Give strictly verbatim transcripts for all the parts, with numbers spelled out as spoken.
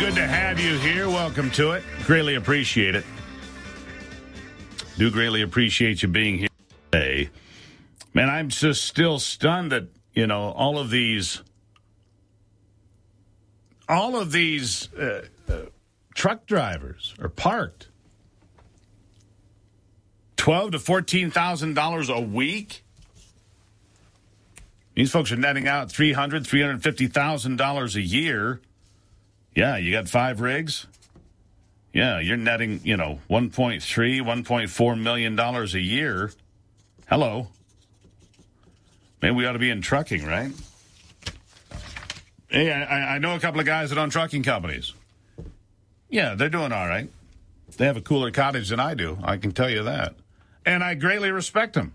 Good to have you here. Welcome to it. Greatly appreciate it. Do greatly appreciate you being here today. Man, I'm just still stunned that, you know, all of these, all of these uh, uh, truck drivers are parked. Twelve to fourteen thousand dollars a week. These folks are netting out three hundred, three hundred fifty thousand dollars a year. Yeah, you got five rigs. Yeah, you're netting, you know, one point three, one point four million dollars a year. Hello. Maybe we ought to be in trucking, right? Hey, I, I know a couple of guys that own trucking companies. Yeah, they're doing all right. They have a cooler cottage than I do. I can tell you that. And I greatly respect them.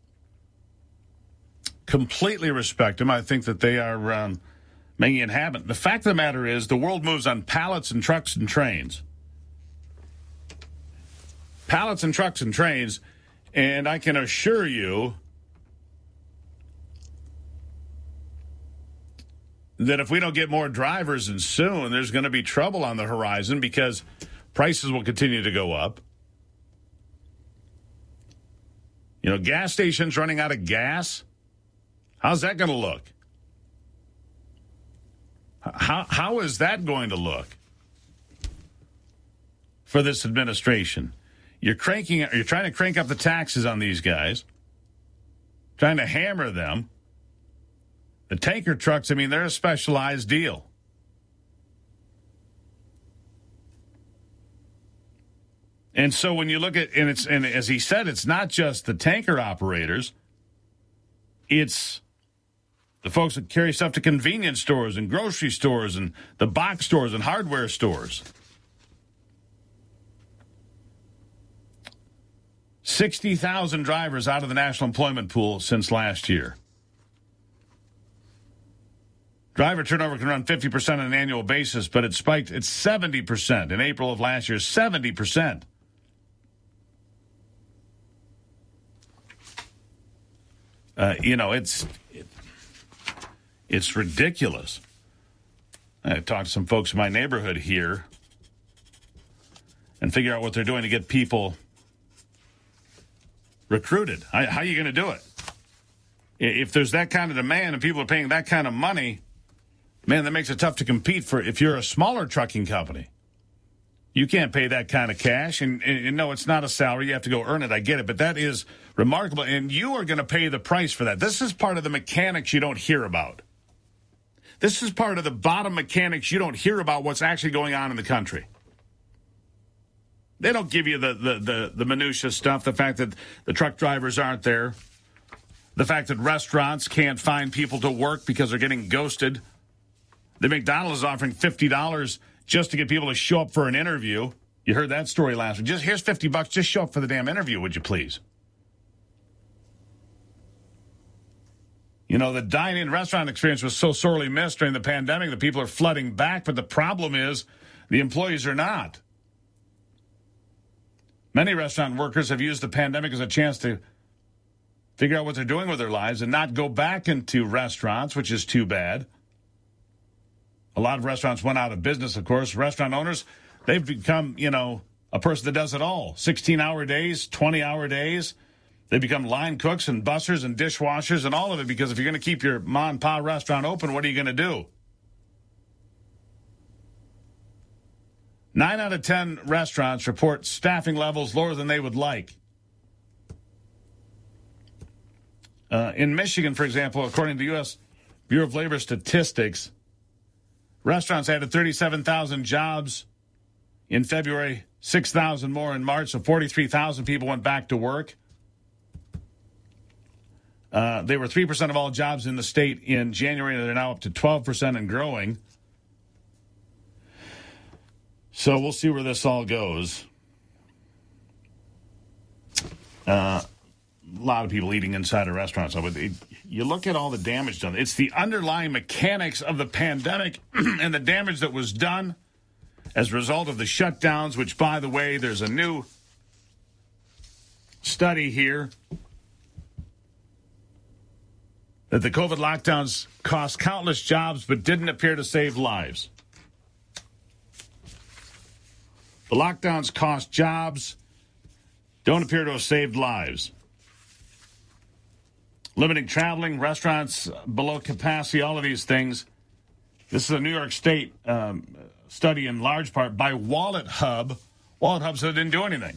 Completely respect them. I think that they are um, making it happen. The fact of the matter is the world moves on pallets and trucks and trains. Pallets and trucks and trains. And I can assure you that if we don't get more drivers and soon, there's going to be trouble on the horizon because prices will continue to go up. You know, gas stations running out of gas. How's that going to look? How how is that going to look for this administration? You're cranking, you're trying to crank up the taxes on these guys, trying to hammer them. The tanker trucks, I mean, they're a specialized deal. And so when you look at, and it's, and as he said, it's not just the tanker operators, it's the folks that carry stuff to convenience stores and grocery stores and the box stores and hardware stores. sixty thousand drivers out of the national employment pool since last year. Driver turnover can run fifty percent on an annual basis, but it spiked at seventy percent in April of last year, seventy percent. Uh, you know, it's it, it's ridiculous. I talked to some folks in my neighborhood here and figure out what they're doing to get people recruited. How, how are you going to do it? If there's that kind of demand and people are paying that kind of money, man, that makes it tough to compete for if you're a smaller trucking company. You can't pay that kind of cash. And, and, and no, it's not a salary. You have to go earn it. I get it. But that is remarkable. And you are going to pay the price for that. This is part of the mechanics you don't hear about. This is part of the bottom mechanics you don't hear about what's actually going on in the country. They don't give you the, the, the, the minutia stuff, the fact that the truck drivers aren't there, the fact that restaurants can't find people to work because they're getting ghosted. The McDonald's is offering fifty dollars just to get people to show up for an interview. You heard that story last week. Just here's fifty bucks. Just show up for the damn interview, would you please? You know, the dine-in restaurant experience was so sorely missed during the pandemic that people are flooding back. But the problem is the employees are not. Many restaurant workers have used the pandemic as a chance to figure out what they're doing with their lives and not go back into restaurants, which is too bad. A lot of restaurants went out of business, of course. Restaurant owners, they've become, you know, a person that does it all. sixteen-hour days, twenty-hour days. They become line cooks and bussers and dishwashers and all of it because if you're going to keep your mom and pop restaurant open, what are you going to do? Nine out of ten restaurants report staffing levels lower than they would like. Uh, in Michigan, for example, according to the U S Bureau of Labor Statistics, restaurants added thirty-seven thousand jobs in February, six thousand more in March, so forty-three thousand people went back to work. Uh, they were three percent of all jobs in the state in January, and they're now up to twelve percent and growing. So we'll see where this all goes. Uh, a lot of people eating inside of restaurants. But it, you look at all the damage done. It's the underlying mechanics of the pandemic and the damage that was done as a result of the shutdowns, which, by the way, there's a new study here that the COVID lockdowns cost countless jobs but didn't appear to save lives. The lockdowns cost jobs, don't appear to have saved lives. Limiting traveling, restaurants below capacity, all of these things. This is a New York State um, study in large part by Wallet Hub. Wallet Hub said it didn't do anything.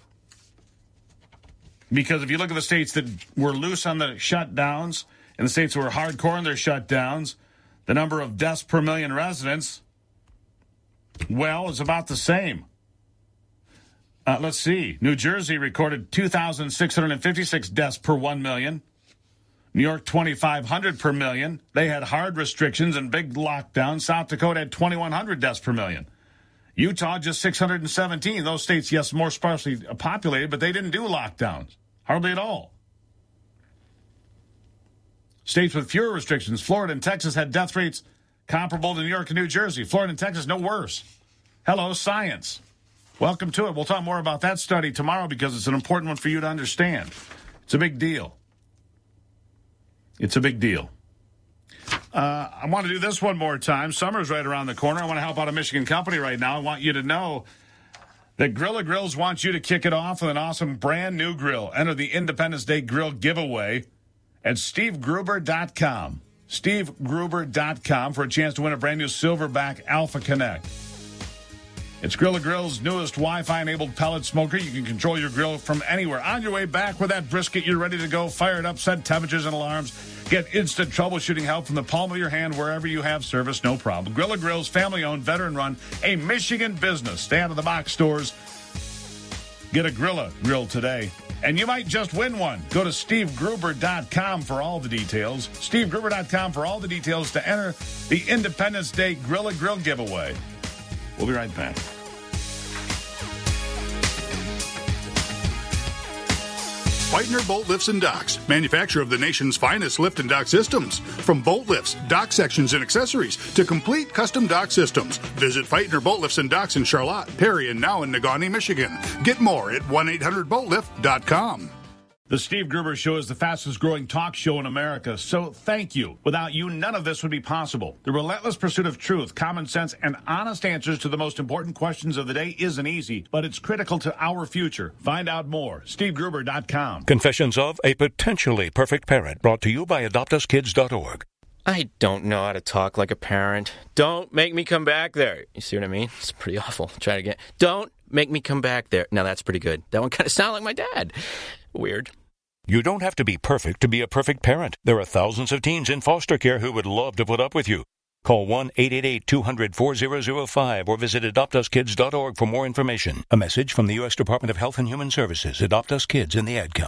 Because if you look at the states that were loose on the shutdowns and the states that were hardcore in their shutdowns, the number of deaths per million residents, well, is about the same. Uh, let's see. New Jersey recorded two thousand six hundred fifty-six deaths per one million. New York, twenty-five hundred per million. They had hard restrictions and big lockdowns. South Dakota had twenty-one hundred deaths per million. Utah, just six hundred seventeen. Those states, yes, more sparsely populated, but they didn't do lockdowns. Hardly at all. States with fewer restrictions, Florida and Texas, had death rates comparable to New York and New Jersey. Florida and Texas, no worse. Hello, science. Welcome to it. We'll talk more about that study tomorrow because it's an important one for you to understand. It's a big deal. It's a big deal. Uh, I want to do this one more time. Summer's right around the corner. I want to help out a Michigan company right now. I want you to know that Grilla Grills wants you to kick it off with an awesome brand new grill. Enter the Independence Day Grill giveaway at steve gruber dot com. steve gruber dot com for a chance to win a brand new Silverback Alpha Connect. It's Grilla Grill's newest Wi-Fi-enabled pellet smoker. You can control your grill from anywhere. On your way back with that brisket, you're ready to go. Fire it up, set temperatures and alarms. Get instant troubleshooting help from the palm of your hand wherever you have service, no problem. Grilla Grill's family-owned, veteran-run, a Michigan business. Stay out of the box stores. Get a Grilla grill today. And you might just win one. Go to steve gruber dot com for all the details. steve gruber dot com for all the details to enter the Independence Day Grilla Grill giveaway. We'll be right back. Whitener Boat Lifts and Docks, manufacturer of the nation's finest lift and dock systems. From boat lifts, dock sections, and accessories to complete custom dock systems. Visit Whitener Boat Lifts and Docks in Charlotte, Perry, and now in Negaunee, Michigan. Get more at one eight hundred boat lift dot com. The Steve Gruber Show is the fastest growing talk show in America, so thank you. Without you, none of this would be possible. The relentless pursuit of truth, common sense, and honest answers to the most important questions of the day isn't easy, but it's critical to our future. Find out more. steve gruber dot com. Confessions of a Potentially Perfect Parent, brought to you by adopt us kids dot org. I don't know how to talk like a parent. Don't make me come back there. You see what I mean? It's pretty awful. Try it again. Don't make me come back there. Now that's pretty good. That one kind of sounded like my dad. Weird. You don't have to be perfect to be a perfect parent. There are thousands of teens in foster care who would love to put up with you. Call one eight eight eight two hundred four thousand five or visit adopt us kids dot org for more information. A message from the U S Department of Health and Human Services. Adopt Us Kids in the Ad Council.